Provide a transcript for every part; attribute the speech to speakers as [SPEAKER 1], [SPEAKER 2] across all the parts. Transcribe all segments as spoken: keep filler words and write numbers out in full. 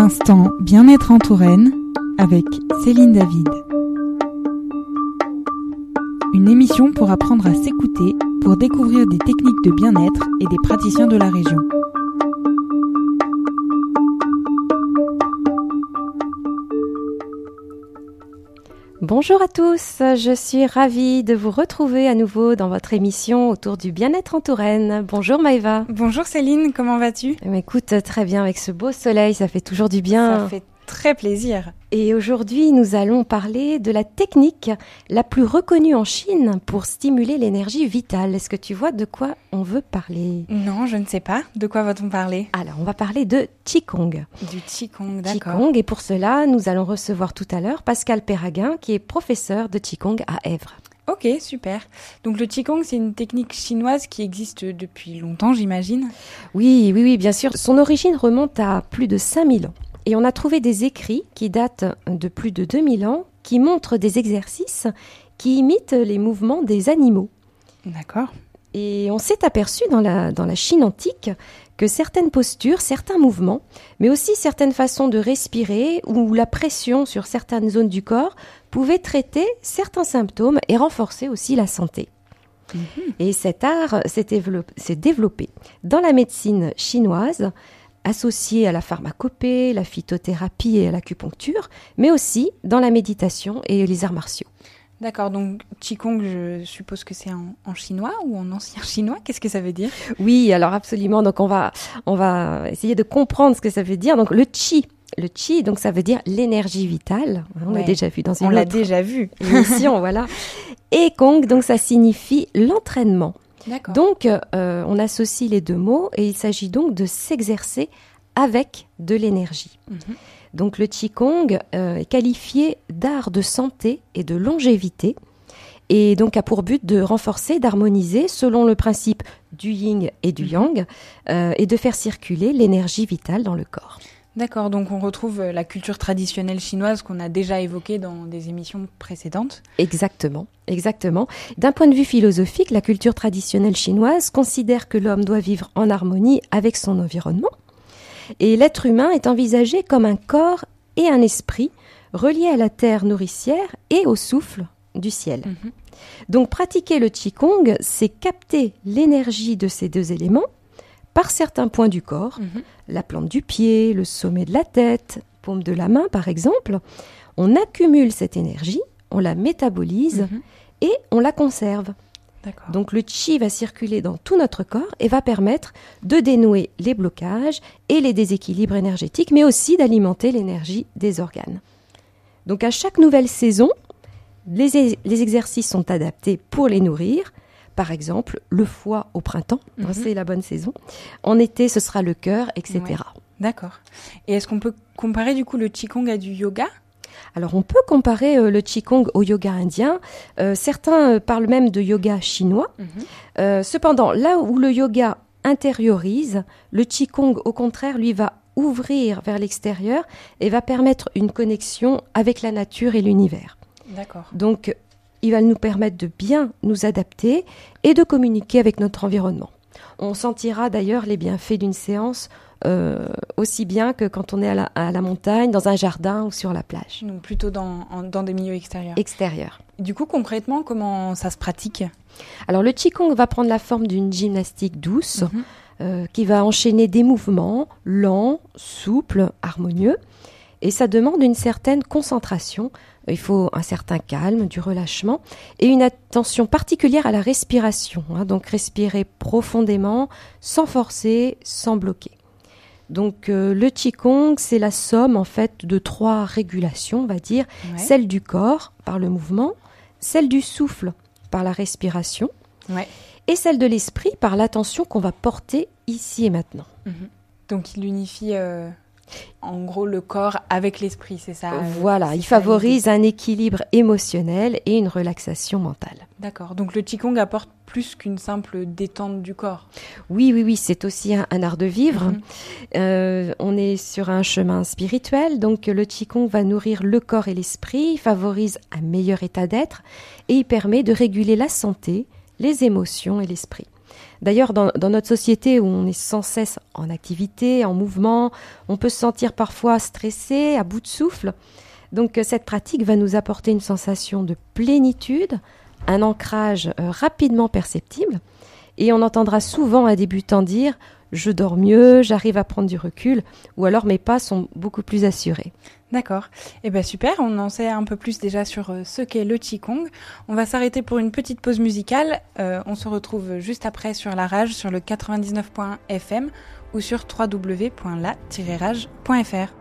[SPEAKER 1] L'instant bien-être en Touraine avec Céline David. Une émission pour apprendre à s'écouter, pour découvrir des techniques de bien-être et des praticiens de la région.
[SPEAKER 2] Bonjour à tous, je suis ravie de vous retrouver à nouveau dans votre émission autour du bien-être en Touraine. Bonjour Maëva.
[SPEAKER 1] Bonjour Céline, comment vas-tu ?
[SPEAKER 2] Eh bien, écoute, très bien avec ce beau soleil, ça fait toujours du bien.
[SPEAKER 1] Ça fait très plaisir.
[SPEAKER 2] Et aujourd'hui, nous allons parler de la technique la plus reconnue en Chine pour stimuler l'énergie vitale. Est-ce que tu vois de quoi on veut parler ?
[SPEAKER 1] Non, je ne sais pas. De quoi va-t-on parler ?
[SPEAKER 2] Alors, on va parler de Qigong.
[SPEAKER 1] Du Qigong, d'accord.
[SPEAKER 2] Qigong, et pour cela, nous allons recevoir tout à l'heure Pascal Perraguin, qui est professeur de Qigong à Èvres.
[SPEAKER 1] Ok, super. Donc le Qigong, c'est une technique chinoise qui existe depuis longtemps, j'imagine ?
[SPEAKER 2] Oui, oui, oui, bien sûr. Son origine remonte à plus de cinq mille ans. Et on a trouvé des écrits qui datent de plus de deux mille ans, qui montrent des exercices qui imitent les mouvements des animaux.
[SPEAKER 1] D'accord.
[SPEAKER 2] Et on s'est aperçu dans la, dans la Chine antique que certaines postures, certains mouvements, mais aussi certaines façons de respirer ou la pression sur certaines zones du corps pouvaient traiter certains symptômes et renforcer aussi la santé. Mmh. Et cet art s'est développé, s'est développé dans la médecine chinoise, associé à la pharmacopée, la phytothérapie et à l'acupuncture, mais aussi dans la méditation et les arts martiaux.
[SPEAKER 1] D'accord, donc Qigong, je suppose que c'est en, en chinois ou en ancien chinois. Qu'est-ce que ça veut dire ?
[SPEAKER 2] Oui, alors absolument. Donc on va, on va essayer de comprendre ce que ça veut dire. Donc le Qi, le Qi, donc ça veut dire l'énergie vitale. On
[SPEAKER 1] ouais.
[SPEAKER 2] l'a déjà vu dans une
[SPEAKER 1] on
[SPEAKER 2] autre
[SPEAKER 1] l'a déjà vu.
[SPEAKER 2] émission, voilà. Et Gong, donc ça signifie l'entraînement.
[SPEAKER 1] D'accord.
[SPEAKER 2] Donc, euh, on associe les deux mots et il s'agit donc de s'exercer avec de l'énergie. Mm-hmm. Donc, le Qigong euh, est qualifié d'art de santé et de longévité et donc a pour but de renforcer, d'harmoniser selon le principe du yin et du yang euh, et de faire circuler l'énergie vitale dans le corps.
[SPEAKER 1] D'accord, donc on retrouve la culture traditionnelle chinoise qu'on a déjà évoquée dans des émissions précédentes.
[SPEAKER 2] Exactement, exactement. D'un point de vue philosophique, la culture traditionnelle chinoise considère que l'homme doit vivre en harmonie avec son environnement. Et l'être humain est envisagé comme un corps et un esprit reliés à la terre nourricière et au souffle du ciel. Mmh. Donc pratiquer le Qigong, c'est capter l'énergie de ces deux éléments par certains points du corps, mmh. la plante du pied, le sommet de la tête, paume de la main par exemple. On accumule cette énergie, on la métabolise mmh. et on la conserve. D'accord. Donc le Qi va circuler dans tout notre corps et va permettre de dénouer les blocages et les déséquilibres énergétiques, mais aussi d'alimenter l'énergie des organes. Donc à chaque nouvelle saison, les, les exercices sont adaptés pour les nourrir. Par exemple, le foie au printemps, mm-hmm. c'est la bonne saison. En été, ce sera le cœur, et cetera.
[SPEAKER 1] Ouais. D'accord. Et est-ce qu'on peut comparer du coup le Qigong à du yoga ?
[SPEAKER 2] Alors, on peut comparer euh, le Qigong au yoga indien. Euh, certains euh, parlent même de yoga chinois. Mm-hmm. Euh, cependant, là où le yoga intériorise, le Qigong, au contraire, lui va ouvrir vers l'extérieur et va permettre une connexion avec la nature et l'univers.
[SPEAKER 1] D'accord. Donc,
[SPEAKER 2] il va nous permettre de bien nous adapter et de communiquer avec notre environnement. On sentira d'ailleurs les bienfaits d'une séance euh, aussi bien que quand on est à la, à la montagne, dans un jardin ou sur la plage.
[SPEAKER 1] Donc plutôt dans, en, dans des milieux extérieurs.
[SPEAKER 2] Extérieurs.
[SPEAKER 1] Du coup, concrètement, comment ça se pratique ?
[SPEAKER 2] Alors le Qigong va prendre la forme d'une gymnastique douce mm-hmm. euh, qui va enchaîner des mouvements lents, souples, harmonieux. Et ça demande une certaine concentration. Il faut un certain calme, du relâchement et une attention particulière à la respiration. Hein, donc respirer profondément, sans forcer, sans bloquer. Donc euh, le Qigong, c'est la somme en fait de trois régulations, on va dire. Ouais. Celle du corps par le mouvement, celle du souffle par la respiration ouais. et celle de l'esprit par l'attention qu'on va porter ici et maintenant.
[SPEAKER 1] Mmh. Donc il unifie... Euh... En gros, le corps avec l'esprit, c'est ça ?
[SPEAKER 2] Voilà,
[SPEAKER 1] c'est
[SPEAKER 2] il
[SPEAKER 1] ça,
[SPEAKER 2] favorise l'idée. Un équilibre émotionnel et une relaxation mentale.
[SPEAKER 1] D'accord, donc le Qigong apporte plus qu'une simple détente du corps.
[SPEAKER 2] Oui, oui, oui, c'est aussi un, un art de vivre. Mm-hmm. Euh, on est sur un chemin spirituel, donc le Qigong va nourrir le corps et l'esprit, il favorise un meilleur état d'être et il permet de réguler la santé, les émotions et l'esprit. D'ailleurs, dans, dans notre société où on est sans cesse en activité, en mouvement, on peut se sentir parfois stressé, à bout de souffle. Donc cette pratique va nous apporter une sensation de plénitude, un ancrage euh, rapidement perceptible. Et on entendra souvent un débutant dire « je dors mieux, j'arrive à prendre du recul » ou alors « mes pas sont beaucoup plus assurés ».
[SPEAKER 3] D'accord. Eh ben super, on en sait un peu plus déjà sur euh, ce qu'est le Qigong. On va s'arrêter pour une petite pause musicale. Euh, on se retrouve juste après sur La Rage, sur le quatre-vingt-dix-neuf point F M ou sur w w w point la tiret rage point f r.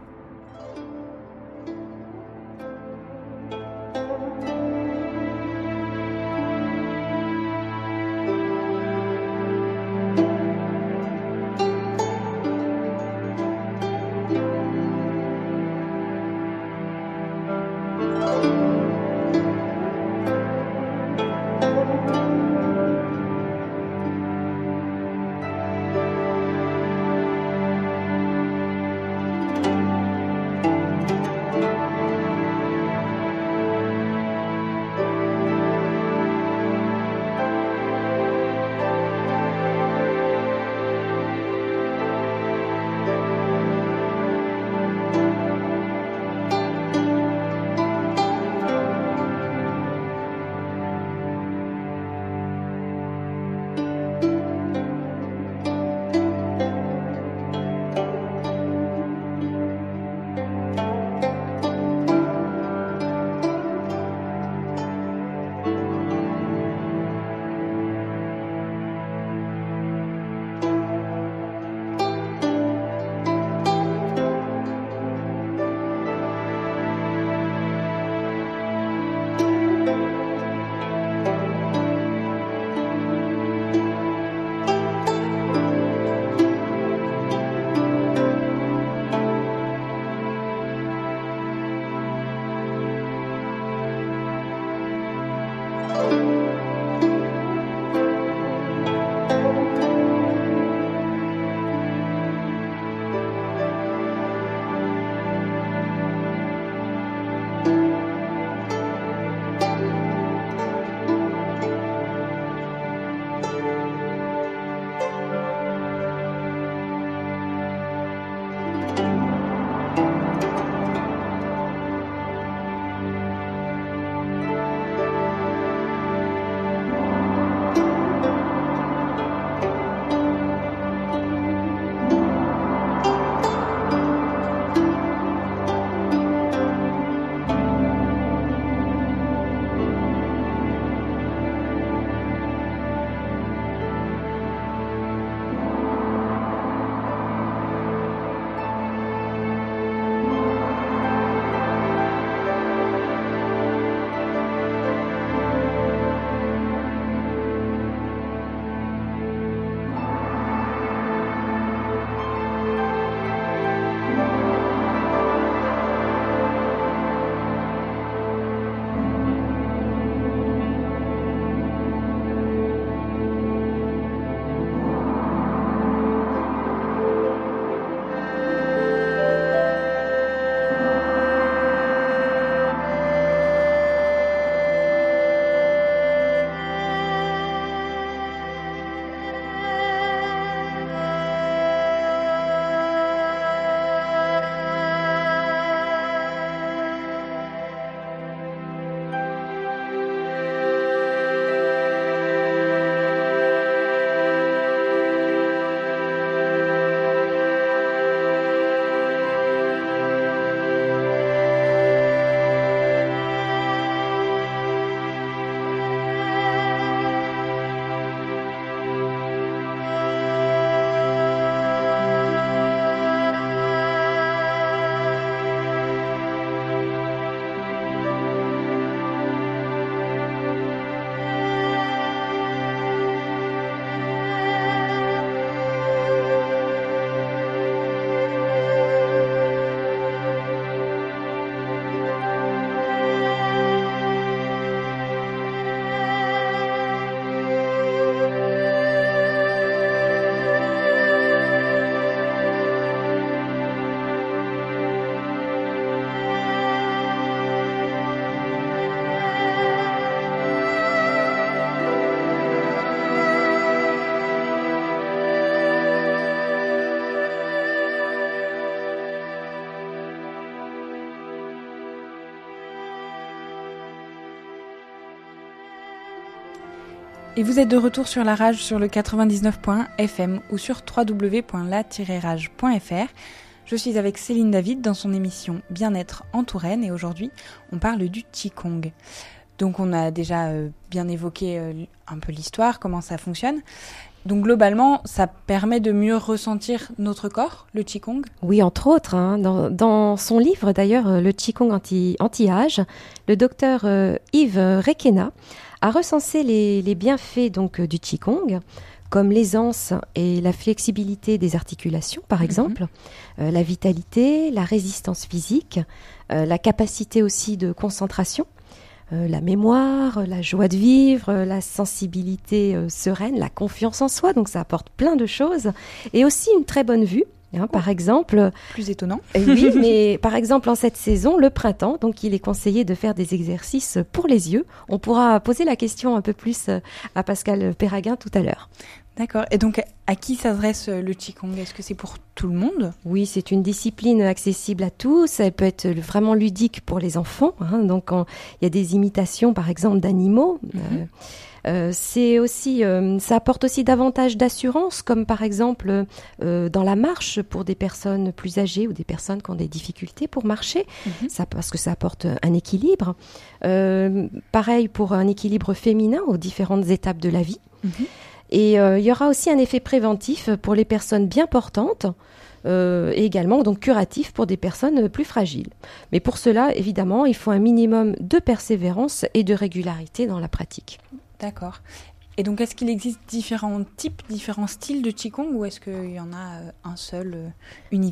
[SPEAKER 3] Et vous êtes de retour sur la rage sur le quatre-vingt-dix-neuf point un F M ou sur w w w point la tiret rage point f r. Je suis avec Céline David dans son émission Bien-être en Touraine et aujourd'hui on parle du Qigong. Donc on a déjà euh, bien évoqué euh, un peu l'histoire, comment ça fonctionne. Donc globalement, ça permet de mieux ressentir notre corps, le Qigong ?
[SPEAKER 2] Oui, entre autres. Hein, dans, dans son livre d'ailleurs, le Qigong anti, anti-âge, le docteur euh, Yves Requena a recensé les, les bienfaits donc, du Qigong, comme l'aisance et la flexibilité des articulations, par exemple, mm-hmm. euh, la vitalité, la résistance physique, euh, la capacité aussi de concentration, euh, la mémoire, la joie de vivre, la sensibilité euh, sereine, la confiance en soi. Donc ça apporte plein de choses. Et aussi une très bonne vue. Hein, par exemple,
[SPEAKER 3] plus étonnant.
[SPEAKER 2] Euh, oui, mais par exemple en cette saison, le printemps, donc il est conseillé de faire des exercices pour les yeux. On pourra poser la question un peu plus à Pascal Perraguin tout à l'heure.
[SPEAKER 3] D'accord. Et donc, à qui s'adresse le Qigong ? Est-ce que c'est pour tout le monde ?
[SPEAKER 2] Oui, c'est une discipline accessible à tous. Elle peut être vraiment ludique pour les enfants. Hein. Donc, il y a des imitations, par exemple, d'animaux. Mm-hmm. Euh, Euh, c'est aussi, euh, ça apporte aussi davantage d'assurance, comme par exemple euh, dans la marche pour des personnes plus âgées ou des personnes qui ont des difficultés pour marcher, mm-hmm. ça, parce que ça apporte un équilibre. Euh, pareil pour un équilibre féminin aux différentes étapes de la vie. Mm-hmm. Et euh, il y aura aussi un effet préventif pour les personnes bien portantes. Euh, et également donc curatif pour des personnes plus fragiles. Mais pour cela, évidemment, il faut un minimum de persévérance et de régularité dans la pratique.
[SPEAKER 3] D'accord. Et donc, est-ce qu'il existe différents types, différents styles de Qigong ou est-ce qu'il y en a un seul euh, universel ?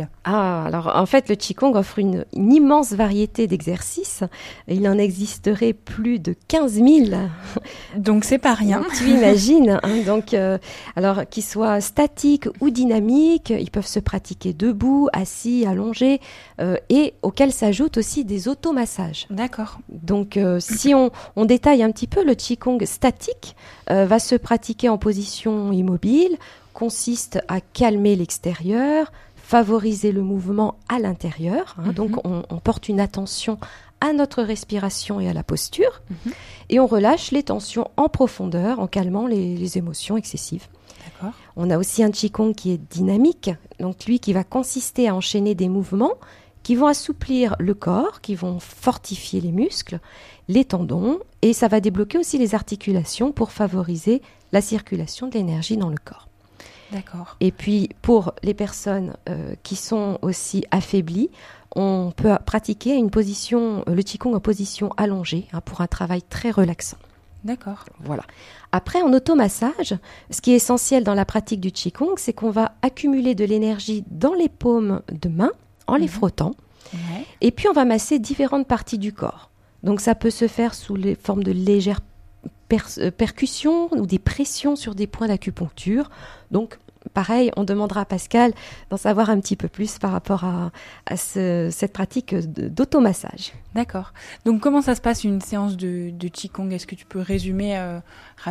[SPEAKER 2] Ah, alors en fait, le Qigong offre une, une immense variété d'exercices. Il en existerait plus de quinze mille.
[SPEAKER 3] Donc, c'est pas rien.
[SPEAKER 2] Donc, tu imagines. Hein, donc, euh, alors, qu'ils soient statiques ou dynamiques, ils peuvent se pratiquer debout, assis, allongés, euh, et auxquels s'ajoutent aussi des automassages.
[SPEAKER 3] D'accord.
[SPEAKER 2] Donc, euh, si on, on détaille un petit peu, le Qigong statique, Euh, va se pratiquer en position immobile, consiste à calmer l'extérieur, favoriser le mouvement à l'intérieur. Hein, mm-hmm. Donc on, on porte une attention à notre respiration et à la posture, mm-hmm. et on relâche les tensions en profondeur en calmant les, les émotions excessives.
[SPEAKER 3] D'accord.
[SPEAKER 2] On a aussi un Qigong qui est dynamique, donc lui qui va consister à enchaîner des mouvements qui vont assouplir le corps, qui vont fortifier les muscles, les tendons, et ça va débloquer aussi les articulations pour favoriser la circulation de l'énergie dans le corps.
[SPEAKER 3] D'accord.
[SPEAKER 2] Et puis, pour les personnes euh, qui sont aussi affaiblies, on peut pratiquer une position, le Qigong en position allongée, hein, pour un travail très relaxant.
[SPEAKER 3] D'accord.
[SPEAKER 2] Voilà. Après, en automassage, ce qui est essentiel dans la pratique du Qigong, c'est qu'on va accumuler de l'énergie dans les paumes de main, en les mmh. frottant,
[SPEAKER 3] ouais.
[SPEAKER 2] et puis on va masser différentes parties du corps. Donc ça peut se faire sous les formes de légères per- euh, percussions ou des pressions sur des points d'acupuncture. Donc pareil, on demandera à Pascal d'en savoir un petit peu plus par rapport à, à ce, cette pratique de, d'automassage.
[SPEAKER 3] D'accord. Donc comment ça se passe une séance de, de Qigong ? Est-ce que tu peux résumer euh, rapidement ?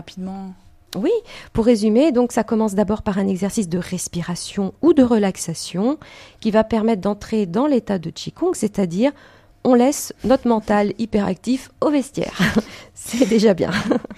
[SPEAKER 2] Oui, pour résumer, donc ça commence d'abord par un exercice de respiration ou de relaxation qui va permettre d'entrer dans l'état de Qigong, c'est-à-dire on laisse notre mental hyperactif au vestiaire. C'est déjà bien.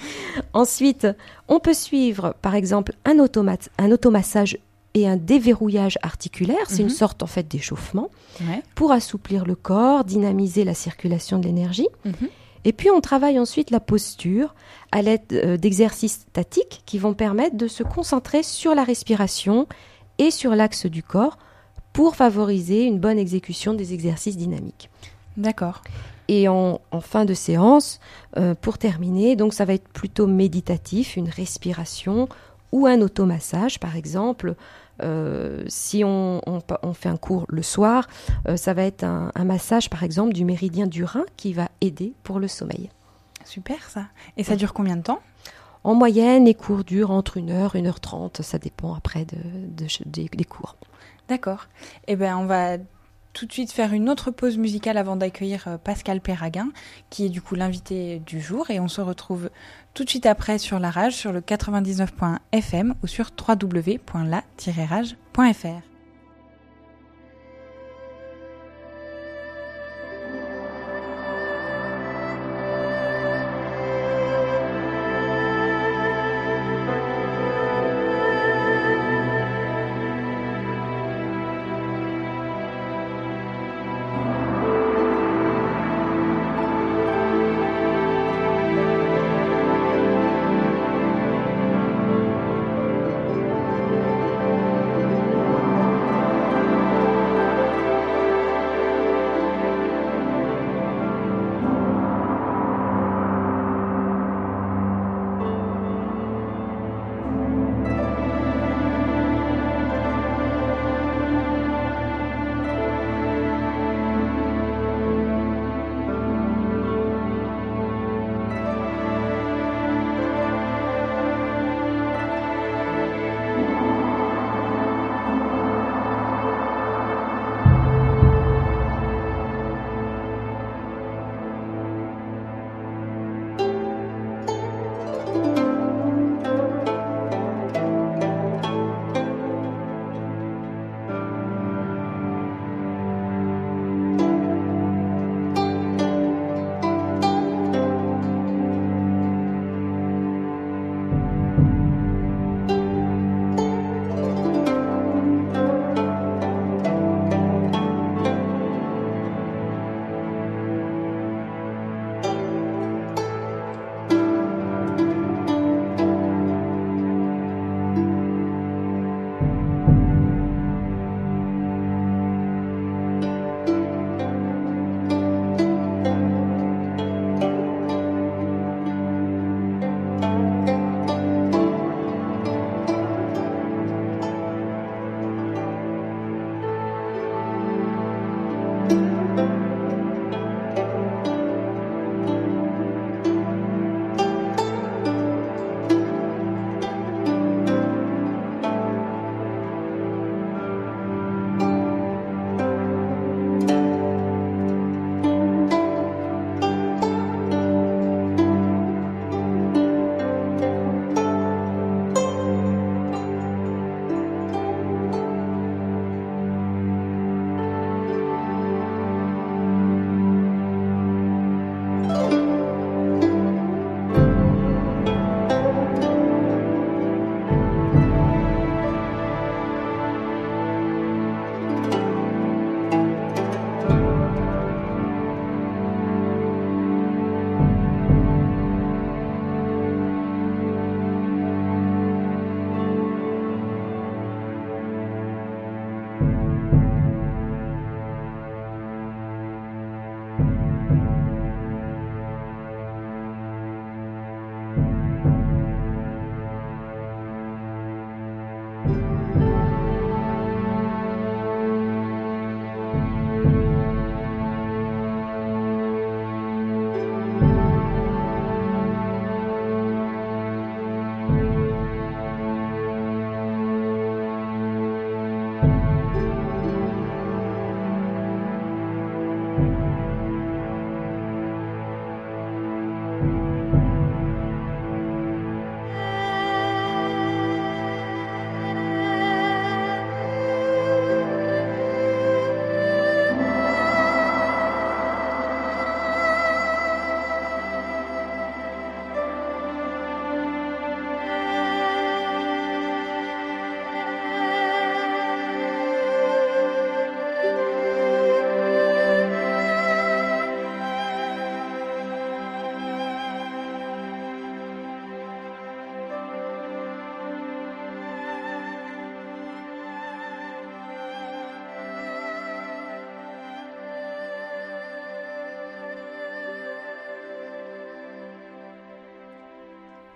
[SPEAKER 2] Ensuite, on peut suivre par exemple un, automat- un automassage et un déverrouillage articulaire, c'est mm-hmm. une sorte en fait d'échauffement,
[SPEAKER 3] ouais.
[SPEAKER 2] pour assouplir le corps, dynamiser la circulation de l'énergie.
[SPEAKER 3] Mm-hmm.
[SPEAKER 2] Et puis, on travaille ensuite la posture à l'aide euh, d'exercices statiques qui vont permettre de se concentrer sur la respiration et sur l'axe du corps pour favoriser une bonne exécution des exercices dynamiques.
[SPEAKER 3] D'accord.
[SPEAKER 2] Et en, en fin de séance, euh, pour terminer, donc ça va être plutôt méditatif, une respiration ou un automassage, par exemple. Euh, si on, on, on fait un cours le soir, euh, ça va être un, un massage par exemple du méridien du rein qui va aider pour le sommeil.
[SPEAKER 3] Super ça. Et ça dure combien de temps ?
[SPEAKER 2] En moyenne, les cours durent entre une heure, une heure trente, ça dépend après de, de, de, des cours.
[SPEAKER 3] D'accord. Eh bien on va tout de suite faire une autre pause musicale avant d'accueillir Pascal Perraguin, qui est du coup l'invité du jour, et on se retrouve tout de suite après sur la rage sur le quatre-vingt-dix-neuf point un F M ou sur w w w point la tiret rage point f r.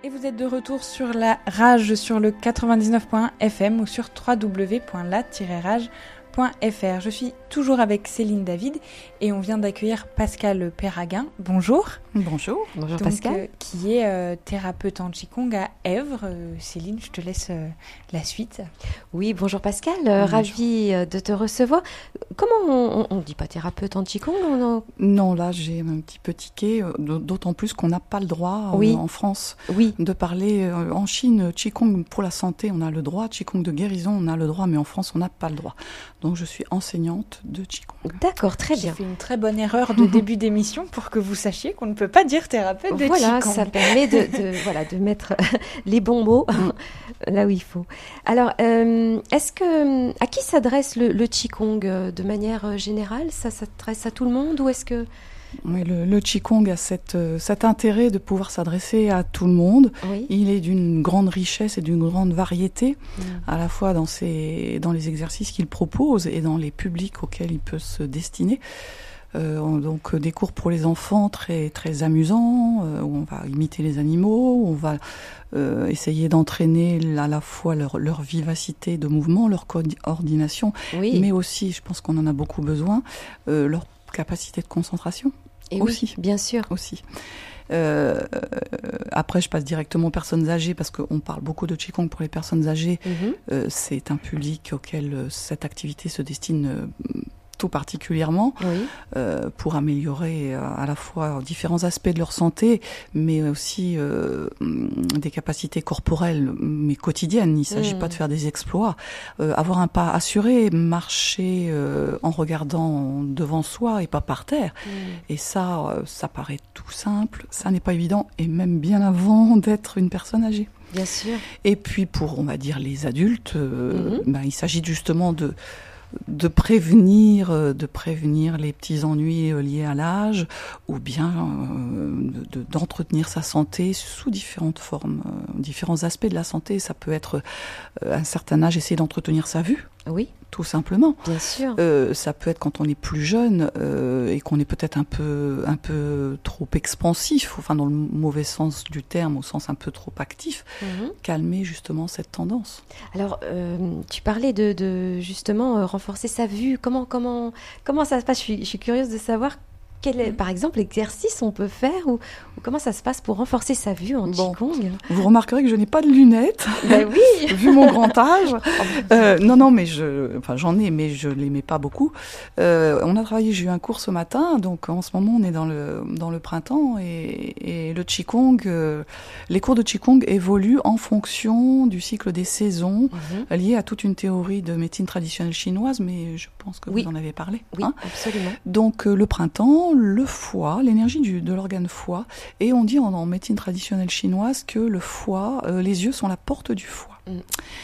[SPEAKER 3] Et vous êtes de retour sur la Rage sur le quatre-vingt-dix-neuf point un F M ou sur w w w point la tiret rage point f r. Je suis toujours avec Céline David et on vient d'accueillir Pascal Perraguin. Bonjour.
[SPEAKER 4] Bonjour.
[SPEAKER 2] Bonjour
[SPEAKER 3] Donc,
[SPEAKER 2] Pascal.
[SPEAKER 3] Euh, qui est euh, thérapeute en Qigong à Èvres. Euh, Céline, je te laisse euh, la suite.
[SPEAKER 2] Oui, bonjour Pascal, euh, ravie de te recevoir. Comment on ne dit pas thérapeute en Qigong on...
[SPEAKER 4] Non, là j'ai un petit peu tiqué, d'autant plus qu'on n'a pas le droit
[SPEAKER 2] oui.
[SPEAKER 4] euh, en France
[SPEAKER 2] oui.
[SPEAKER 4] de parler. Euh, en Chine, Qigong pour la santé, on a le droit. Qigong de guérison, on a le droit, mais en France, on n'a pas le droit. Donc je suis enseignante de Qigong.
[SPEAKER 2] D'accord, très bien.
[SPEAKER 3] J'ai fait une très bonne erreur de début d'émission pour que vous sachiez qu'on ne peut pas dire thérapeute de
[SPEAKER 2] voilà,
[SPEAKER 3] Qigong.
[SPEAKER 2] Ça permet de, de, voilà, de mettre les bons mots là où il faut. Alors, euh, est-ce que, à qui s'adresse le, le Qigong de manière générale? Ça s'adresse à tout le monde ou est-ce que...
[SPEAKER 4] Oui, le, le Qigong a cette, euh, cet intérêt de pouvoir s'adresser à tout le monde.
[SPEAKER 2] Oui.
[SPEAKER 4] Il est d'une grande richesse et d'une grande variété,
[SPEAKER 2] mmh.
[SPEAKER 4] à la fois dans, ses, dans les exercices qu'il propose et dans les publics auxquels il peut se destiner. Euh, donc des cours pour les enfants très très amusants, euh, où on va imiter les animaux, où on va euh, essayer d'entraîner à la fois leur, leur vivacité de mouvement, leur coordination,
[SPEAKER 2] oui.
[SPEAKER 4] mais aussi, je pense qu'on en a beaucoup besoin, euh, leur capacité de concentration.
[SPEAKER 2] Et
[SPEAKER 4] aussi,
[SPEAKER 2] oui, bien sûr.
[SPEAKER 4] Aussi. Euh, après, je passe directement aux personnes âgées parce qu'on parle beaucoup de Qigong pour les personnes âgées.
[SPEAKER 2] Mm-hmm.
[SPEAKER 4] Euh, c'est un public auquel cette activité se destine euh, tout particulièrement,
[SPEAKER 2] oui.
[SPEAKER 4] euh, pour améliorer euh, à la fois différents aspects de leur santé, mais aussi euh, des capacités corporelles, mais quotidiennes. Il ne s'agit mmh. pas de faire des exploits. Euh, avoir un pas assuré, marcher euh, en regardant devant soi et pas par terre. Mmh. Et ça, euh, ça paraît tout simple, ça n'est pas évident, et même bien avant d'être une personne âgée.
[SPEAKER 2] Bien sûr.
[SPEAKER 4] Et puis pour, on va dire, les adultes, euh, mmh. ben, il s'agit justement de de prévenir, de prévenir les petits ennuis liés à l'âge, ou bien euh, de, d'entretenir sa santé sous différentes formes, euh, différents aspects de la santé. Ça peut être, euh, à un certain âge, essayer d'entretenir sa vue.
[SPEAKER 2] Oui.
[SPEAKER 4] Tout simplement.
[SPEAKER 2] Bien sûr.
[SPEAKER 4] Euh, ça peut être quand on est plus jeune euh, et qu'on est peut-être un peu, un peu trop expansif, enfin dans le mauvais sens du terme, au sens un peu trop actif, mm-hmm. calmer justement cette tendance.
[SPEAKER 2] Alors, euh, tu parlais de, de justement euh, renforcer sa vue. Comment, comment, comment ça se passe? je suis, je suis curieuse de savoir quel est, par exemple, l'exercice on peut faire ou, ou comment ça se passe pour renforcer sa vue en
[SPEAKER 4] bon,
[SPEAKER 2] Qigong?
[SPEAKER 4] Vous remarquerez que je n'ai pas de lunettes.
[SPEAKER 2] Ben oui.
[SPEAKER 4] Vu mon grand âge. euh, non, non, mais je, enfin, j'en ai, mais je les mets pas beaucoup. Euh, on a travaillé, j'ai eu un cours ce matin, donc en ce moment on est dans le dans le printemps et, et le Qigong, euh, les cours de Qigong évoluent en fonction du cycle des saisons, mm-hmm. liées à toute une théorie de médecine traditionnelle chinoise, mais je pense que
[SPEAKER 2] oui.
[SPEAKER 4] vous en avez parlé.
[SPEAKER 2] Oui,
[SPEAKER 4] hein
[SPEAKER 2] absolument.
[SPEAKER 4] Donc euh, le printemps, le foie, l'énergie du, de l'organe foie, et on dit en, en médecine traditionnelle chinoise que le foie, euh, les yeux sont la porte du foie. Mm.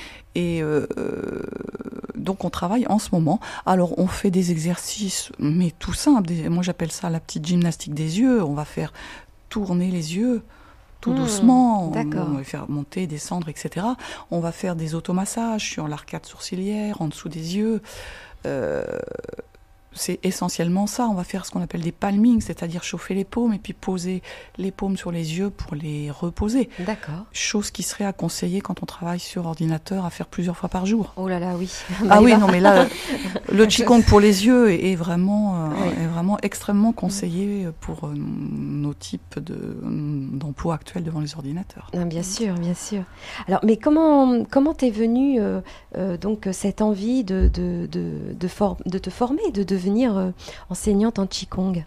[SPEAKER 4] Et euh, donc on travaille en ce moment. Alors on fait des exercices, mais tout simple. Des, moi j'appelle ça la petite gymnastique des yeux. On va faire tourner les yeux tout mmh, doucement.
[SPEAKER 2] D'accord.
[SPEAKER 4] On va faire monter, descendre, et cetera. On va faire des automassages sur l'arcade sourcilière, en dessous des yeux. Euh, c'est essentiellement ça. On va faire ce qu'on appelle des palmings, c'est-à-dire chauffer les paumes et puis poser les paumes sur les yeux pour les reposer.
[SPEAKER 2] D'accord.
[SPEAKER 4] Chose qui serait à conseiller quand on travaille sur ordinateur à faire plusieurs fois par jour.
[SPEAKER 2] Oh là là, oui.
[SPEAKER 4] Ah oui, non, mais là, le Qigong pour les yeux est vraiment, euh, oui. est vraiment extrêmement conseillé pour euh, nos types de, d'emplois actuels devant les ordinateurs.
[SPEAKER 2] Non, bien sûr, bien sûr. Alors, mais comment, comment t'es venue euh, euh, donc cette envie de, de, de, de, for- de te former, de devenir Euh, enseignante en Qigong?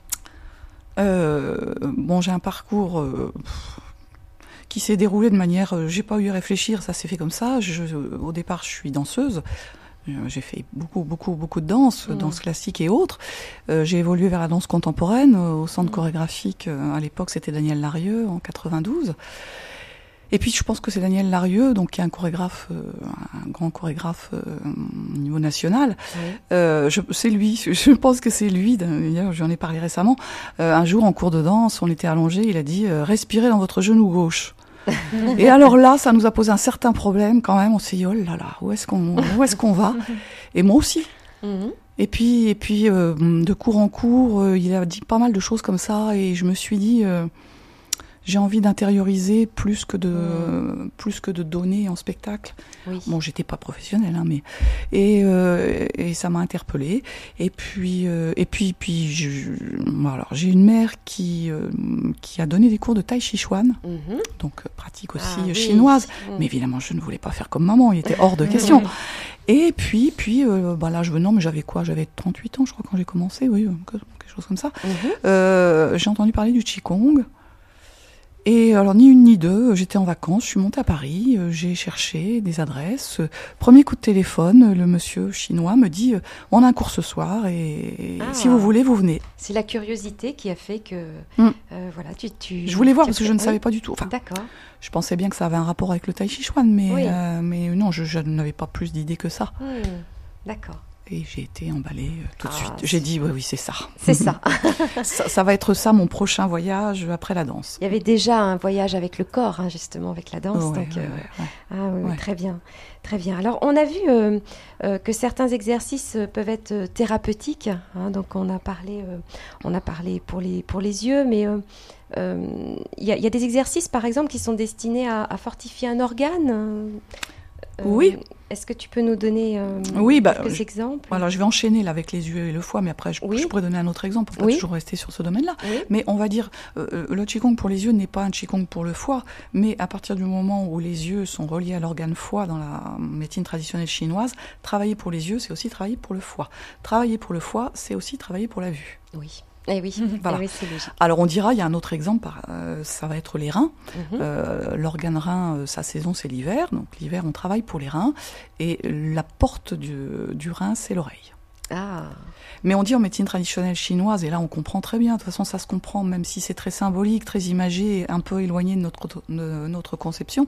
[SPEAKER 4] euh, Bon, j'ai un parcours euh, qui s'est déroulé de manière... Euh, j'ai pas eu à réfléchir, ça s'est fait comme ça. Je, au départ, je suis danseuse. J'ai fait beaucoup, beaucoup, beaucoup de danse, mmh. danse classique et autres. Euh, j'ai évolué vers la danse contemporaine au centre mmh. chorégraphique. À l'époque, c'était Daniel Larieux en quatre-vingt-douze. Et puis je pense que c'est Daniel Larieux, donc qui est un chorégraphe, euh, un grand chorégraphe euh, au niveau national. Oui. Euh, je, c'est lui, je pense que c'est lui, d'ailleurs j'en ai parlé récemment. Euh, un jour en cours de danse, on était allongés, il a dit euh, « respirez dans votre genou gauche ». Et alors là, ça nous a posé un certain problème quand même. On s'est dit « oh là là, où est-ce qu'on, où est-ce qu'on va ?» Et moi aussi. Mm-hmm. Et puis, et puis euh, de cours en cours, euh, il a dit pas mal de choses comme ça et je me suis dit... Euh, j'ai envie d'intérioriser plus que de mmh. plus que de donner en spectacle.
[SPEAKER 2] Oui.
[SPEAKER 4] Bon, j'étais pas professionnelle, hein, mais et, euh, et ça m'a interpellée. Et puis euh, et puis puis je, alors j'ai une mère qui euh, qui a donné des cours de tai chi chuan, mmh. donc pratique aussi
[SPEAKER 2] ah,
[SPEAKER 4] chinoise.
[SPEAKER 2] oui.
[SPEAKER 4] Mais évidemment, je ne voulais pas faire comme maman, il était hors de question. Et puis puis euh, bah là, je non, mais j'avais quoi ? J'avais trente-huit ans, je crois, quand j'ai commencé, oui, quelque chose comme ça. Mmh. Euh, j'ai entendu parler du Qigong. Et alors, ni une ni deux, j'étais en vacances, je suis montée à Paris, euh, j'ai cherché des adresses. Euh, premier coup de téléphone, le monsieur chinois me dit euh, « On a un cours ce soir et, et ah, si vous voulez, vous venez. »
[SPEAKER 2] C'est la curiosité qui a fait que...
[SPEAKER 4] Mm.
[SPEAKER 2] Euh, voilà, tu, tu,
[SPEAKER 4] je voulais voir parce
[SPEAKER 2] fait...
[SPEAKER 4] que je ne
[SPEAKER 2] oui.
[SPEAKER 4] savais pas du tout. Enfin,
[SPEAKER 2] d'accord.
[SPEAKER 4] Je pensais bien que ça avait un rapport avec le tai chi chuan, mais,
[SPEAKER 2] oui.
[SPEAKER 4] euh, mais non, je, je n'avais pas plus d'idées que ça.
[SPEAKER 2] Mm. D'accord.
[SPEAKER 4] Et j'ai été emballée euh, tout de
[SPEAKER 2] ah,
[SPEAKER 4] suite. J'ai dit, oui, oui, c'est ça.
[SPEAKER 2] C'est ça.
[SPEAKER 4] ça. Ça va être ça, mon prochain voyage après la danse.
[SPEAKER 2] Il y avait déjà un voyage avec le corps, hein, justement, avec la danse.
[SPEAKER 4] Oh, ouais,
[SPEAKER 2] donc,
[SPEAKER 4] ouais,
[SPEAKER 2] euh...
[SPEAKER 4] ouais.
[SPEAKER 2] Ah oui,
[SPEAKER 4] ouais.
[SPEAKER 2] très bien. Très bien. Alors, on a vu euh, euh, que certains exercices peuvent être euh, thérapeutiques. Hein, donc, on a parlé, euh, on a parlé pour les, pour les yeux, mais... Euh, euh, y, y a des exercices, par exemple, qui sont destinés à, à fortifier un organe. Euh,
[SPEAKER 4] oui.
[SPEAKER 2] Est-ce que tu peux nous donner euh,
[SPEAKER 4] oui, bah,
[SPEAKER 2] quelques
[SPEAKER 4] je,
[SPEAKER 2] exemples ?
[SPEAKER 4] Alors, je vais enchaîner là avec les yeux et le foie, mais après, je, oui. je pourrais donner un autre exemple. On peut
[SPEAKER 2] oui.
[SPEAKER 4] toujours rester sur ce domaine-là.
[SPEAKER 2] Oui.
[SPEAKER 4] Mais on va dire, euh, le Qigong pour les yeux n'est pas un Qigong pour le foie, mais à partir du moment où les yeux sont reliés à l'organe foie dans la médecine traditionnelle chinoise, travailler pour les yeux, c'est aussi travailler pour le foie. Travailler pour le foie, c'est aussi travailler pour la vue.
[SPEAKER 2] Oui. Eh oui,
[SPEAKER 4] voilà.
[SPEAKER 2] eh oui, c'est logique.
[SPEAKER 4] Alors on dira, il y a un autre exemple, euh, ça va être les reins.
[SPEAKER 2] Mm-hmm.
[SPEAKER 4] Euh, l'organe rein, euh, sa saison c'est l'hiver, donc l'hiver on travaille pour les reins, et la porte du, du rein c'est l'oreille.
[SPEAKER 2] Ah.
[SPEAKER 4] Mais on dit en médecine traditionnelle chinoise, et là on comprend très bien, de toute façon ça se comprend, même si c'est très symbolique, très imagé, un peu éloigné de notre, de notre conception,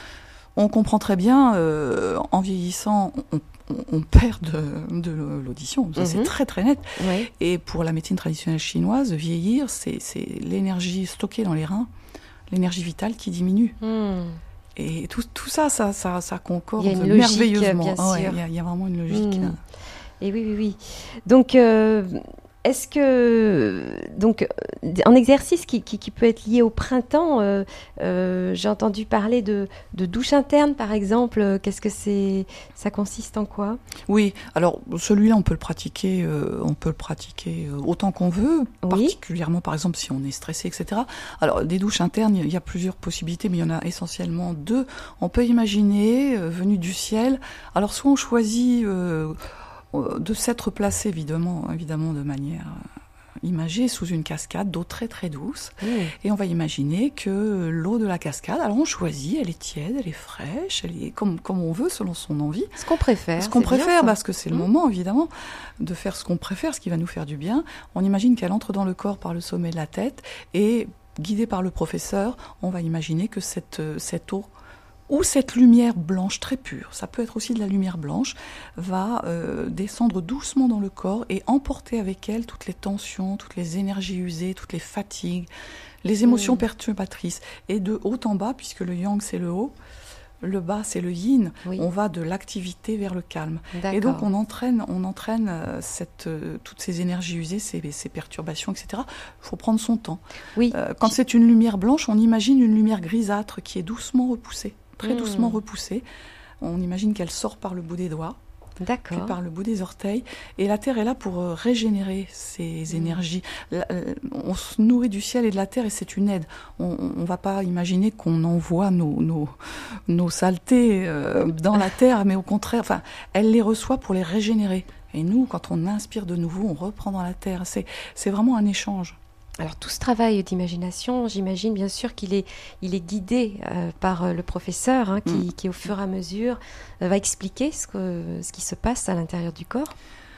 [SPEAKER 4] on comprend très bien, euh, en vieillissant, on, on, on perd de, de l'audition, ça mm-hmm. c'est très très net.
[SPEAKER 2] Oui.
[SPEAKER 4] Et pour la médecine traditionnelle chinoise, vieillir, c'est, c'est l'énergie stockée dans les reins, l'énergie vitale qui diminue.
[SPEAKER 2] Mm.
[SPEAKER 4] Et tout, tout ça, ça, ça, ça concorde
[SPEAKER 2] il y a une
[SPEAKER 4] merveilleusement.
[SPEAKER 2] Logique, bien
[SPEAKER 4] ouais,
[SPEAKER 2] sûr.
[SPEAKER 4] il, y a, il y a vraiment une logique.
[SPEAKER 2] Mm. Et oui, oui, oui. Donc... Euh... Est-ce que, donc, un exercice qui, qui, qui peut être lié au printemps, euh, euh, j'ai entendu parler de, de douche interne, par exemple. Qu'est-ce que c'est, ça consiste en quoi ?
[SPEAKER 4] Oui, alors celui-là, on peut le pratiquer, euh, on peut le pratiquer autant qu'on veut,
[SPEAKER 2] oui.
[SPEAKER 4] particulièrement, par exemple, si on est stressé, et cetera. Alors, des douches internes, il y a plusieurs possibilités, mais il y en a essentiellement deux. On peut imaginer, euh, venu du ciel, alors soit on choisit... Euh, de s'être placé évidemment, évidemment de manière imagée sous une cascade d'eau très très douce. Mmh. Et on va imaginer que l'eau de la cascade, alors on choisit, elle est tiède, elle est fraîche, elle est comme, comme on veut selon son envie.
[SPEAKER 2] Ce qu'on préfère.
[SPEAKER 4] Ce qu'on préfère,
[SPEAKER 2] bien,
[SPEAKER 4] parce que c'est mmh. le moment évidemment de faire ce qu'on préfère, ce qui va nous faire du bien. On imagine qu'elle entre dans le corps par le sommet de la tête et guidée par le professeur, on va imaginer que cette, cette eau ou cette lumière blanche très pure, ça peut être aussi de la lumière blanche, va euh, descendre doucement dans le corps et emporter avec elle toutes les tensions, toutes les énergies usées, toutes les fatigues, les émotions mmh. perturbatrices. Et de haut en bas, puisque le yang c'est le haut, le bas c'est le yin, oui. on va de l'activité vers le calme.
[SPEAKER 2] D'accord.
[SPEAKER 4] Et donc on entraîne, on entraîne euh, cette, euh, toutes ces énergies usées, ces, ces perturbations, et cetera. Il faut prendre son temps.
[SPEAKER 2] Oui.
[SPEAKER 4] Euh, quand c'est une lumière blanche, on imagine une lumière grisâtre qui est doucement repoussée. Très mmh. doucement repoussée. On imagine qu'elle sort par le bout des doigts,
[SPEAKER 2] D'accord.
[SPEAKER 4] puis par le bout des orteils. Et la Terre est là pour euh, régénérer ces mmh. énergies. La, euh, on se nourrit du ciel et de la Terre et c'est une aide. On ne va pas imaginer qu'on envoie nos, nos, nos saletés euh, dans la Terre, mais au contraire, enfin, elle les reçoit pour les régénérer. Et nous, quand on inspire de nouveau, on reprend dans la Terre. C'est, c'est vraiment un échange.
[SPEAKER 2] Alors tout ce travail d'imagination, j'imagine bien sûr qu'il est, il est guidé euh, par euh, le professeur hein, qui, mmh. qui, au fur et à mesure, euh, va expliquer ce, que, ce qui se passe à l'intérieur du corps.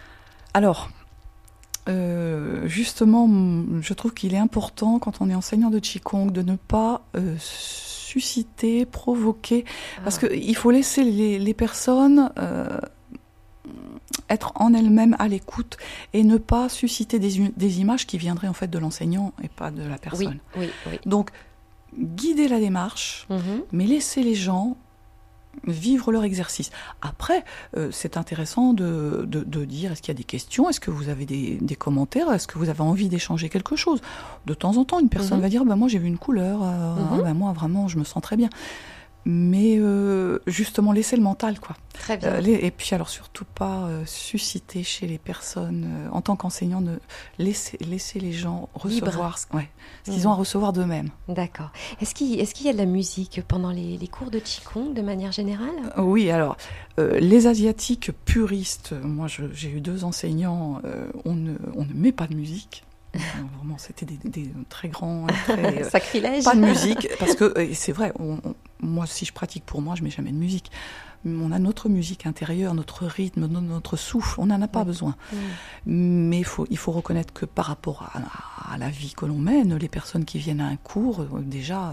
[SPEAKER 4] Alors, euh, justement, je trouve qu'il est important, quand on est enseignant de Qigong, de ne pas euh, susciter, provoquer, ah. parce qu'il faut laisser les, les personnes... Euh, être en elle-même à l'écoute et ne pas susciter des, des images qui viendraient en fait de l'enseignant et pas de la personne.
[SPEAKER 2] Oui, oui, oui.
[SPEAKER 4] Donc, guider la démarche, mm-hmm. mais laisser les gens vivre leur exercice. Après, euh, c'est intéressant de, de, de dire, est-ce qu'il y a des questions, est-ce que vous avez des, des commentaires, est-ce que vous avez envie d'échanger quelque chose. De temps en temps, une personne mmh. va dire, bah, moi j'ai vu une couleur, euh, mmh. ah, bah, moi vraiment je me sens très bien. Mais euh, justement, laisser le mental, quoi.
[SPEAKER 2] Très bien.
[SPEAKER 4] Euh, les, et puis alors surtout pas euh, susciter chez les personnes, euh, en tant qu'enseignant, ne laisser, laisser les gens recevoir ce, ouais, ce qu'ils mmh. ont à recevoir d'eux-mêmes.
[SPEAKER 2] D'accord. Est-ce qu'il, est-ce qu'il y a de la musique pendant les, les cours de Qigong de manière générale ?
[SPEAKER 4] euh, Oui, alors euh, les Asiatiques puristes, moi je, j'ai eu deux enseignants, euh, on, ne, on ne met pas de musique. Vraiment, c'était des, des, des très grands, très,
[SPEAKER 2] euh, sacrilège.
[SPEAKER 4] Pas de musique, parce que et c'est vrai. On, on, moi, si je pratique pour moi, je mets jamais de musique. On a notre musique intérieure, notre rythme, notre souffle. On n'en a pas oui. besoin. Mmh. Mais faut, il faut reconnaître que par rapport à, à la vie que l'on mène, les personnes qui viennent à un cours, déjà,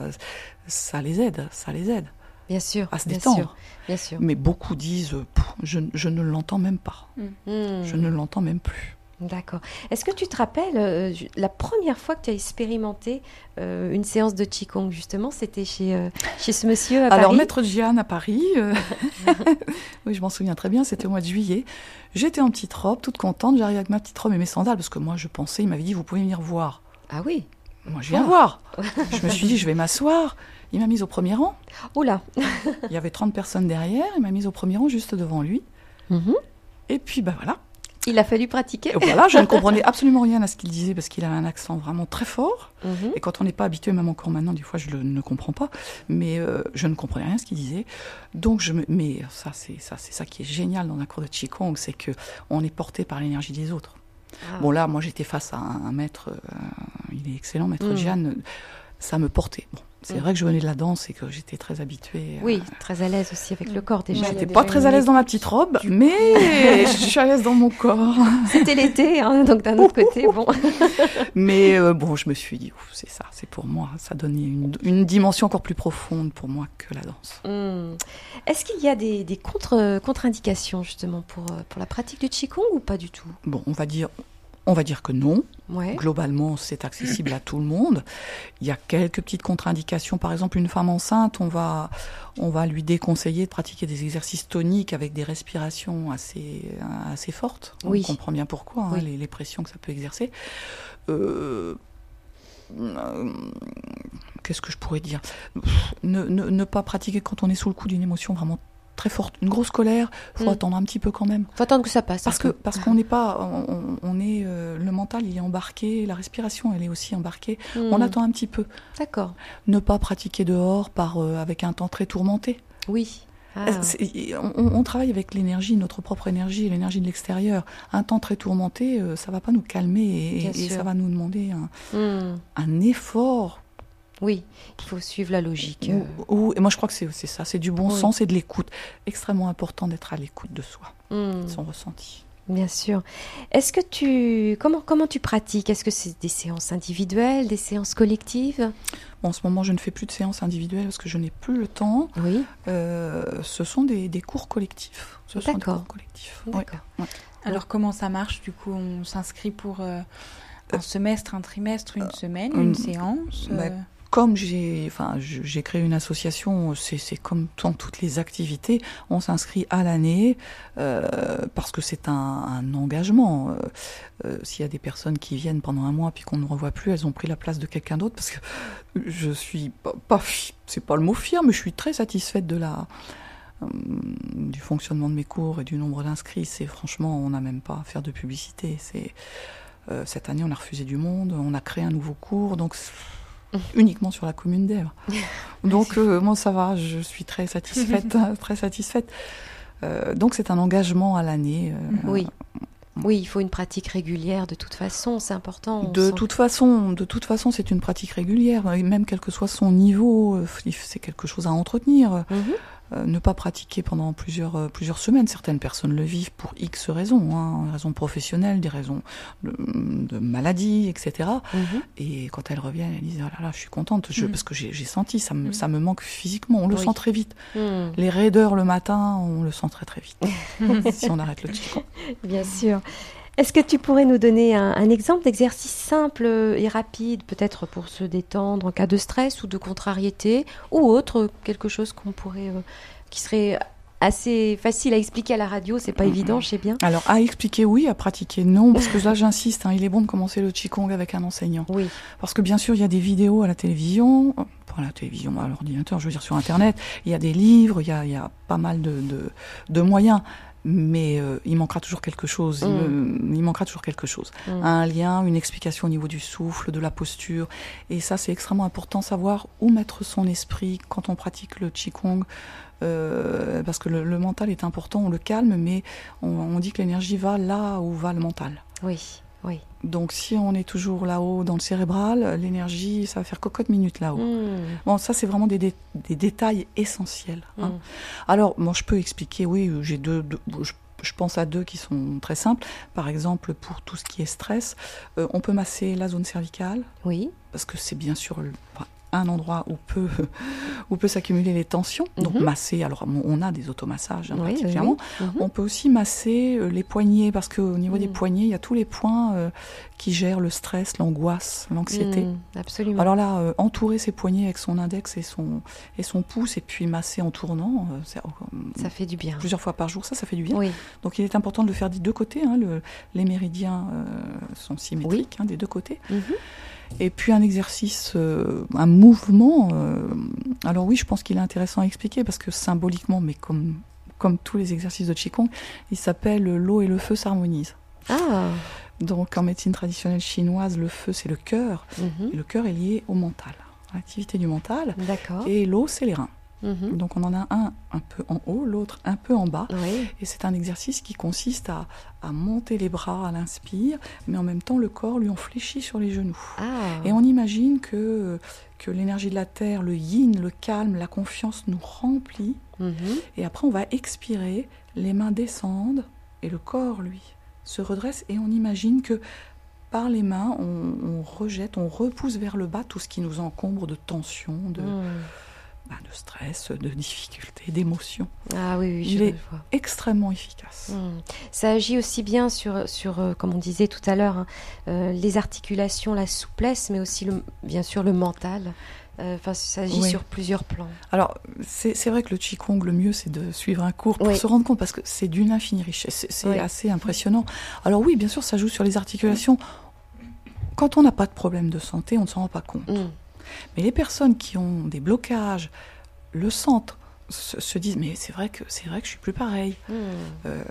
[SPEAKER 4] ça les aide, ça les aide.
[SPEAKER 2] Bien sûr,
[SPEAKER 4] à se
[SPEAKER 2] bien
[SPEAKER 4] détendre.
[SPEAKER 2] Sûr, bien sûr.
[SPEAKER 4] Mais beaucoup disent, je, je ne l'entends même pas. Mmh. Je ne l'entends même plus.
[SPEAKER 2] D'accord. Est-ce que tu te rappelles euh, la première fois que tu as expérimenté euh, une séance de Qigong, justement, c'était chez, euh, chez ce monsieur à
[SPEAKER 4] Alors,
[SPEAKER 2] Paris ?
[SPEAKER 4] Maître Jian à Paris, euh... oui, je m'en souviens très bien, c'était au mois de juillet. J'étais en petite robe, toute contente, j'arrive avec ma petite robe et mes sandales, parce que moi, je pensais, il m'avait dit, vous pouvez venir voir.
[SPEAKER 2] Ah oui ?
[SPEAKER 4] Moi, je viens ah. voir. Je me suis dit, je vais m'asseoir. Il m'a mise au premier rang.
[SPEAKER 2] Oula.
[SPEAKER 4] Il y avait trente personnes derrière, il m'a mise au premier rang, juste devant lui. Mm-hmm. Et puis, ben voilà.
[SPEAKER 2] Il a fallu pratiquer.
[SPEAKER 4] Et voilà, je ne comprenais absolument rien à ce qu'il disait parce qu'il avait un accent vraiment très fort. Mm-hmm. Et quand on n'est pas habitué, même encore maintenant, des fois, je le, ne comprends pas. Mais euh, je ne comprenais rien à ce qu'il disait. Donc, je me, mais ça, c'est ça, c'est ça qui est génial dans un cours de Qigong, c'est que on est porté par l'énergie des autres. Ah. Bon là, moi, j'étais face à un, un maître. Euh, il est excellent, Maître mm. Jian. Ça me portait. Bon. C'est mmh. vrai que je venais de la danse et que j'étais très habituée.
[SPEAKER 2] Oui, à... très à l'aise aussi avec le corps déjà.
[SPEAKER 4] J'étais pas très à l'aise dans ma petite robe, mais je suis à l'aise dans mon corps.
[SPEAKER 2] C'était l'été, hein, donc d'un autre côté, bon.
[SPEAKER 4] Mais euh, bon, je me suis dit, ouf, c'est ça, c'est pour moi. Ça donnait une, une dimension encore plus profonde pour moi que la danse.
[SPEAKER 2] Mmh. Est-ce qu'il y a des, des contre, contre-indications justement pour, pour la pratique du Qigong ou pas du tout ?
[SPEAKER 4] Bon, on va dire... On va dire que non.
[SPEAKER 2] Ouais.
[SPEAKER 4] Globalement, c'est accessible à tout le monde. Il y a quelques petites contre-indications. Par exemple, une femme enceinte, on va, on va lui déconseiller de pratiquer des exercices toniques avec des respirations assez, assez fortes.
[SPEAKER 2] Oui.
[SPEAKER 4] On comprend bien pourquoi, oui. hein, les, les pressions que ça peut exercer. Euh, euh, qu'est-ce que je pourrais dire ? ne, ne, ne pas pratiquer quand on est sous le coup d'une émotion vraiment très forte, une grosse colère, faut mmh. attendre un petit peu quand même.
[SPEAKER 2] Faut attendre que ça passe.
[SPEAKER 4] Parce que parce qu'on n'est pas, on, on est euh, le mental, il est embarqué, la respiration, elle est aussi embarquée. Mmh. On attend un petit peu.
[SPEAKER 2] D'accord.
[SPEAKER 4] Ne pas pratiquer dehors par euh, avec un temps très tourmenté.
[SPEAKER 2] Oui. Ah.
[SPEAKER 4] On, on travaille avec l'énergie, notre propre énergie, l'énergie de l'extérieur. Un temps très tourmenté, euh, ça va pas nous calmer et, et ça va nous demander un, mmh. un effort.
[SPEAKER 2] Oui, il faut suivre la logique.
[SPEAKER 4] Ou, ou, et moi, je crois que c'est, c'est ça, c'est du bon oui. sens et de l'écoute. Extrêmement important d'être à l'écoute de soi, mmh. de son ressenti.
[SPEAKER 2] Bien sûr. Est-ce que tu, comment, comment tu pratiques ? Est-ce que c'est des séances individuelles, des séances collectives ?
[SPEAKER 4] Bon, en ce moment, je ne fais plus de séances individuelles parce que je n'ai plus le temps.
[SPEAKER 2] Oui.
[SPEAKER 4] Euh, ce sont des, des cours collectifs. Ce
[SPEAKER 2] D'accord.
[SPEAKER 4] sont des cours collectifs.
[SPEAKER 2] D'accord.
[SPEAKER 4] Ouais.
[SPEAKER 3] Alors, comment ça marche ? Du coup, on s'inscrit pour euh, un semestre, un trimestre, une semaine, une euh, séance euh...
[SPEAKER 4] bah, Comme j'ai, enfin, j'ai créé une association, c'est, c'est comme dans toutes les activités, on s'inscrit à l'année euh, parce que c'est un, un engagement. Euh, euh, s'il y a des personnes qui viennent pendant un mois puis qu'on ne revoit plus, elles ont pris la place de quelqu'un d'autre parce que je suis pas, pas c'est pas le mot fière, mais je suis très satisfaite de la euh, du fonctionnement de mes cours et du nombre d'inscrits. C'est franchement, on n'a même pas à faire de publicité. C'est euh, cette année, on a refusé du monde, on a créé un nouveau cours, donc. Uniquement sur la commune d'Èvres. Donc euh, moi ça va, je suis très satisfaite, très satisfaite. Euh, donc c'est un engagement à l'année. Euh,
[SPEAKER 2] oui. Oui, il faut une pratique régulière de toute façon, c'est important.
[SPEAKER 4] De toute façon, de toute façon, c'est une pratique régulière, même quel que soit son niveau, c'est quelque chose à entretenir. Mm-hmm. Euh, ne pas pratiquer pendant plusieurs euh, plusieurs semaines. Certaines personnes le vivent pour X raisons, hein, raisons professionnelles, des raisons de, de maladie, et cetera. Mm-hmm. Et quand elles reviennent, elles disent oh là là, je suis contente, je, mm-hmm. parce que j'ai, j'ai senti, ça me, mm-hmm. ça me manque physiquement. On le oui. sent très vite. Mm-hmm. Les raideurs le matin, on le sent très très vite. Si on arrête le Qigong.
[SPEAKER 2] Bien sûr. Est-ce que tu pourrais nous donner un, un exemple d'exercice simple et rapide, peut-être pour se détendre en cas de stress ou de contrariété, ou autre, quelque chose qu'on pourrait, euh, qui serait assez facile à expliquer à la radio, c'est pas évident, je sais bien.
[SPEAKER 4] Alors, à expliquer, oui, à pratiquer, non, parce que là, j'insiste, hein, il est bon de commencer le Qigong avec un enseignant.
[SPEAKER 2] Oui.
[SPEAKER 4] Parce que, bien sûr, il y a des vidéos à la télévision, pas à la télévision, à l'ordinateur, je veux dire sur Internet, il y a des livres, il y a, il y a pas mal de, de, de moyens, mais euh, il manquera toujours quelque chose, mm. il, euh, il manquera toujours quelque chose. Mm. Un lien, une explication au niveau du souffle, de la posture, et ça, c'est extrêmement important, savoir où mettre son esprit quand on pratique le Qigong. Euh, parce que le, le mental est important, on le calme, mais on, on dit que l'énergie va là où va le mental.
[SPEAKER 2] Oui, oui.
[SPEAKER 4] Donc si on est toujours là-haut dans le cérébral, l'énergie, ça va faire cocotte minute là-haut. Mmh. Bon, ça c'est vraiment des, dé- des détails essentiels. Hein. Mmh. Alors, moi je peux expliquer, oui, j'ai deux, deux je, je pense à deux qui sont très simples. Par exemple, pour tout ce qui est stress, euh, on peut masser la zone cervicale. Oui. Parce que c'est bien sûr... Le, enfin, un endroit où peut, où peut s'accumuler les tensions. Mm-hmm. Donc masser, alors on a des automassages hein, oui, particulièrement. Oui. Mm-hmm. On peut aussi masser les poignets, parce qu'au niveau mm. des poignets, il y a tous les points euh, qui gèrent le stress, l'angoisse, l'anxiété.
[SPEAKER 2] Mm, absolument.
[SPEAKER 4] Alors là, euh, entourer ses poignets avec son index et son, et son pouce, et puis masser en tournant, euh,
[SPEAKER 2] ça, euh, ça fait du bien.
[SPEAKER 4] Plusieurs fois par jour, ça, ça fait du bien.
[SPEAKER 2] Oui.
[SPEAKER 4] Donc il est important de le faire des deux côtés. Hein, le, les méridiens euh, sont symétriques oui. hein, des deux côtés. Mm-hmm. Et puis un exercice, euh, un mouvement, euh, alors oui, je pense qu'il est intéressant à expliquer parce que symboliquement, mais comme, comme tous les exercices de Qigong, il s'appelle « l'eau et le feu s'harmonisent ». Ah. Donc en médecine traditionnelle chinoise, le feu c'est le cœur, mm-hmm. et le cœur est lié au mental, à l'activité du mental.
[SPEAKER 2] D'accord.
[SPEAKER 4] Et l'eau c'est les reins. Mmh. Donc on en a un un peu en haut, l'autre un peu en bas. Oui. Et c'est un exercice qui consiste à, à monter les bras à l'inspire, mais en même temps le corps lui on fléchit sur les genoux. Ah. Et on imagine que, que l'énergie de la terre, le yin, le calme, la confiance nous remplit. Mmh. Et après on va expirer, les mains descendent et le corps lui se redresse et on imagine que par les mains on, on rejette, on repousse vers le bas tout ce qui nous encombre de tension, de... Mmh. Bah, de stress, de difficultés, d'émotions.
[SPEAKER 2] Ah oui, oui, je
[SPEAKER 4] Il
[SPEAKER 2] le
[SPEAKER 4] est
[SPEAKER 2] vois.
[SPEAKER 4] Extrêmement efficace.
[SPEAKER 2] Mmh. Ça agit aussi bien sur, sur euh, comme on disait tout à l'heure, hein, euh, les articulations, la souplesse, mais aussi, le, bien sûr, le mental. Enfin, euh, ça agit oui. sur plusieurs plans.
[SPEAKER 4] Alors, c'est, c'est vrai que le Qigong, le mieux, c'est de suivre un cours pour oui. se rendre compte, parce que c'est d'une infinie richesse. C'est, c'est oui. assez impressionnant. Alors oui, bien sûr, ça joue sur les articulations. Quand on n'a pas de problème de santé, on ne s'en rend pas compte. Mmh. Mais les personnes qui ont des blocages le sentent, se, se disent mais c'est vrai que c'est vrai que je suis plus pareil. Mmh. Euh,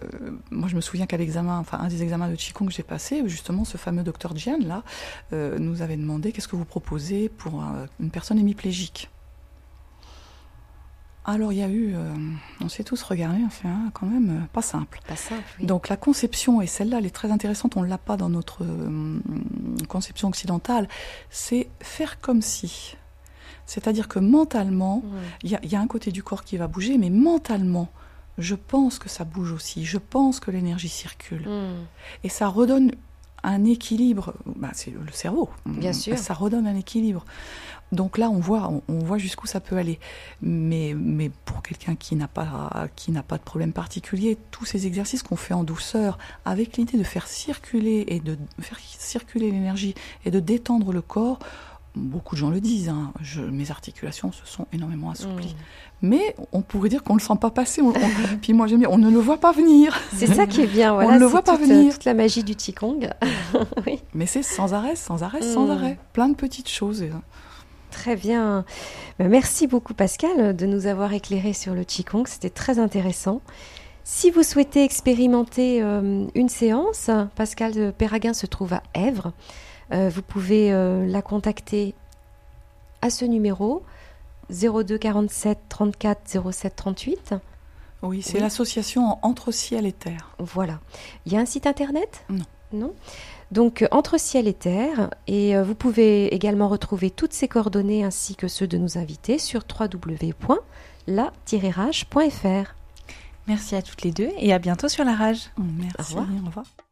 [SPEAKER 4] moi je me souviens qu'à l'examen, enfin un des examens de Qigong que j'ai passé, justement ce fameux docteur Jian là euh, nous avait demandé qu'est-ce que vous proposez pour euh, une personne hémiplégique. Alors il y a eu, euh, on s'est tous regardés, enfin hein, quand même euh, pas simple.
[SPEAKER 2] Pas simple. Oui.
[SPEAKER 4] Donc la conception, et celle-là elle est très intéressante, on ne l'a pas dans notre euh, conception occidentale, c'est faire comme si. C'est-à-dire que mentalement, il mmh. y, y a un côté du corps qui va bouger, mais mentalement, je pense que ça bouge aussi, je pense que l'énergie circule. Mmh. Et ça redonne un équilibre, bah, c'est le cerveau,
[SPEAKER 2] bien sûr.
[SPEAKER 4] Ça redonne un équilibre. Donc là, on voit, on, on voit jusqu'où ça peut aller. Mais, mais pour quelqu'un qui n'a pas, qui n'a pas de problème particulier, tous ces exercices qu'on fait en douceur, avec l'idée de faire circuler et de faire circuler l'énergie et de détendre le corps, beaucoup de gens le disent, hein, je, mes articulations se sont énormément assouplies. Mmh. Mais on pourrait dire qu'on ne le sent pas passer. On, on, puis moi, j'aime bien, on ne le voit pas venir.
[SPEAKER 2] C'est ça qui est bien. Voilà,
[SPEAKER 4] on ne le
[SPEAKER 2] c'est
[SPEAKER 4] voit pas
[SPEAKER 2] toute,
[SPEAKER 4] venir.
[SPEAKER 2] Toute la magie du Qigong. Oui.
[SPEAKER 4] Mais c'est sans arrêt, sans arrêt, mmh. sans arrêt. Plein de petites choses.
[SPEAKER 2] Très bien. Merci beaucoup Pascal de nous avoir éclairé sur le Qigong. C'était très intéressant. Si vous souhaitez expérimenter euh, une séance, Pascal Perraguin se trouve à Èvres. Euh, vous pouvez euh, la contacter à ce numéro zéro deux quarante-sept trente-quatre zéro sept trente-huit.
[SPEAKER 4] Oui, c'est oui. l'association Entre Ciel et Terre.
[SPEAKER 2] Voilà. Il y a un site internet ?
[SPEAKER 4] Non.
[SPEAKER 2] Non ? Donc, Entre Ciel et Terre. Et euh, vous pouvez également retrouver toutes ces coordonnées ainsi que ceux de nos invités sur w w w point la tiret rage point f r.
[SPEAKER 3] Merci à toutes les deux et à bientôt sur la Rage.
[SPEAKER 4] Merci. Au revoir. Au revoir.